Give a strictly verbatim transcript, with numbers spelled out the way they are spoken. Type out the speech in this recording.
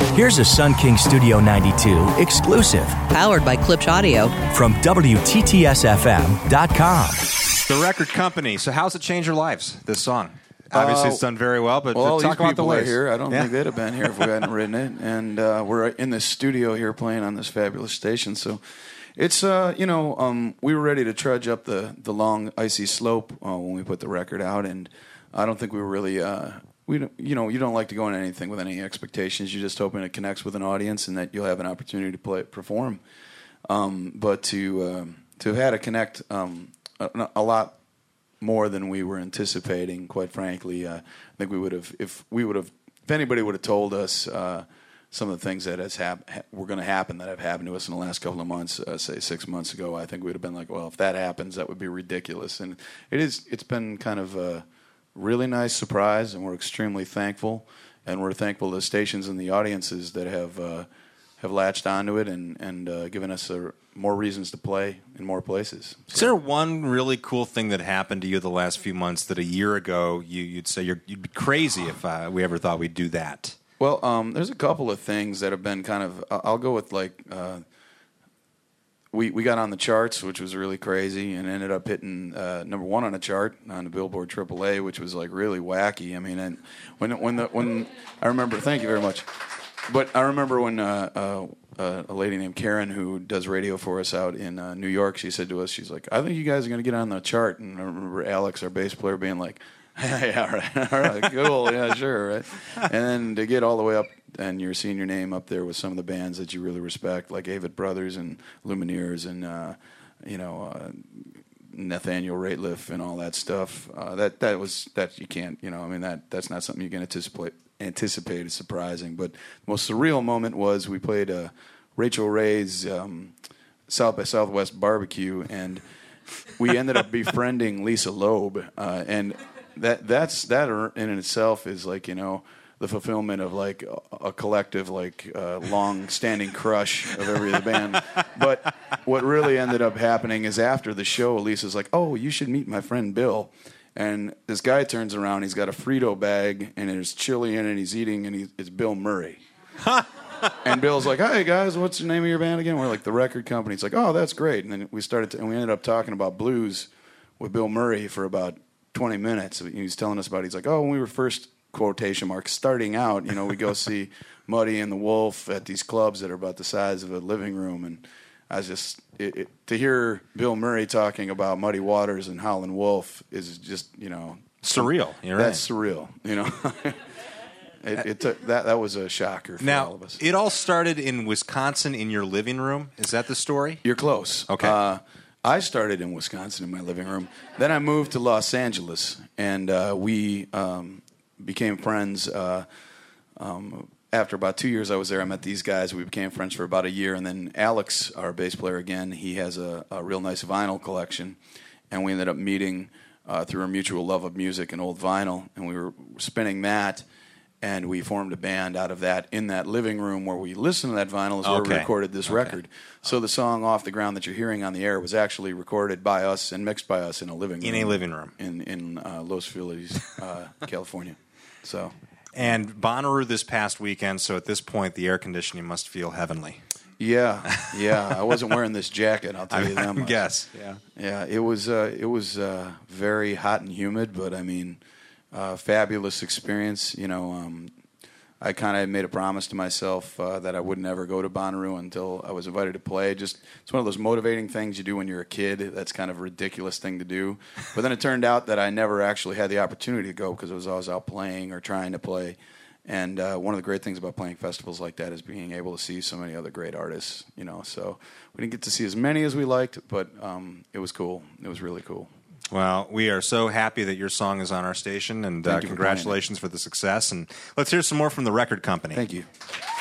Here's a Sun King Studio ninety-two exclusive. Powered by Klipsch Audio. From W T T S F M dot com. The Record Company. So how's it changed your lives, this song? Obviously, it's done very well, but well, all talk these about the people are ways. here. I don't Yeah. think they'd have been here if we hadn't written it. And uh, we're in the studio here playing on this fabulous station. So it's, uh, you know, um, we were ready to trudge up the, the long, icy slope uh, when we put the record out. And I don't think we were really, uh, we don't, you know, you don't like to go into anything with any expectations. You're just hoping it connects with an audience and that you'll have an opportunity to play, perform. Um, but to, um, to have had to connect um, a, a lot more than we were anticipating, quite frankly. Uh, I think we would have, if we would have, if anybody would have told us uh, some of the things that has hap- ha- were going to happen that have happened to us in the last couple of months, uh, say six months ago, I think we would have been like, well, if that happens, that would be ridiculous. And it is. It's been kind of a really nice surprise, and we're extremely thankful. And we're thankful to the stations and the audiences that have uh, have latched onto it and and uh, given us a, more reasons to play in more places. So. Is there one really cool thing that happened to you the last few months that a year ago you, you'd say you're, you'd be crazy if uh, we ever thought we'd do that? Well, um, there's a couple of things that have been kind of. I'll go with like uh, we we got on the charts, which was really crazy, and ended up hitting uh, number one on a chart on the Billboard triple A, which was like really wacky. I mean, and when when the when I remember, thank you very much. But I remember when uh, uh, uh, a lady named Karen, who does radio for us out in uh, New York, she said to us, she's like, I think you guys are going to get on the chart. And I remember Alex, our bass player, being like, yeah, all right, all right, cool, yeah, sure, right. And then to get all the way up, and you're seeing your name up there with some of the bands that you really respect, like Avett Brothers and Lumineers and, uh, you know, uh, Nathaniel Rateliff and all that stuff. Uh, that that was, that you can't, you know, I mean, that that's not something you can anticipate. anticipated surprising, but the most surreal moment was we played uh, Rachel Ray's um, South by Southwest barbecue, and we ended up befriending Lisa Loeb, uh, and that that's that in itself is like, you know, the fulfillment of like a, a collective like uh, long-standing crush of every other band. But what really ended up happening is after the show, Lisa's like, "Oh, you should meet my friend Bill." And this guy turns around, he's got a Frito bag, and there's chili in it, and he's eating, and he, it's Bill Murray. And Bill's like, "Hey, guys, what's the name of your band again?" We're like, "The Record Company." It's like, "Oh, that's great." And then we started, to, and we ended up talking about blues with Bill Murray for about twenty minutes. He was telling us about, he's like, "Oh, when we were first, quotation marks, starting out, you know, we go see Muddy and the Wolf at these clubs that are about the size of a living room." And I was just, it, it, to hear Bill Murray talking about Muddy Waters and Howlin' Wolf is just, you know, surreal. You're that's right. surreal, you know. it, it took, that that was a shocker for now, all of us. It all started in Wisconsin in your living room. Is that the story? You're close. Okay. Uh, I started in Wisconsin in my living room. Then I moved to Los Angeles, and uh, we um, became friends. Uh, um, After about two years I was there, I met these guys. We became friends for about a year. And then Alex, our bass player again, he has a, a real nice vinyl collection. And we ended up meeting uh, through our mutual love of music and old vinyl. And we were spinning that. And we formed a band out of that in that living room where we listened to that vinyl is where Okay. we recorded this Okay. record. So the song Off the Ground that you're hearing on the air was actually recorded by us and mixed by us in a living room. In a living room. In, in uh, Los Feliz, uh, California. So... And Bonnaroo this past weekend, so at this point, the air conditioning must feel heavenly. Yeah, yeah. I wasn't wearing this jacket, I'll tell you that much. Guess. Yeah. Yeah, it was uh, it was uh, very hot and humid, but I mean, uh, fabulous experience. You know, um, I kind of made a promise to myself uh, that I would never go to Bonnaroo until I was invited to play. Just it's one of those motivating things you do when you're a kid. That's kind of a ridiculous thing to do. But then it turned out that I never actually had the opportunity to go because I was always out playing or trying to play. And uh, one of the great things about playing festivals like that is being able to see so many other great artists. You know, so we didn't get to see as many as we liked, but um, it was cool. It was really cool. Well, we are so happy that your song is on our station, and uh, Thank you for congratulations for the success. And let's hear some more from the Record Company. Thank you.